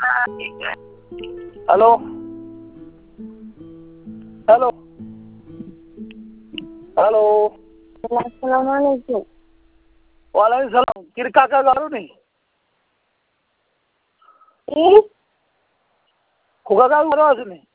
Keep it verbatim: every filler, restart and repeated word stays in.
Hello hello hello Assalamualaikum. Waalaikumsalam. Kiri kakak garu nih. Ih, Kuka garu ada sini.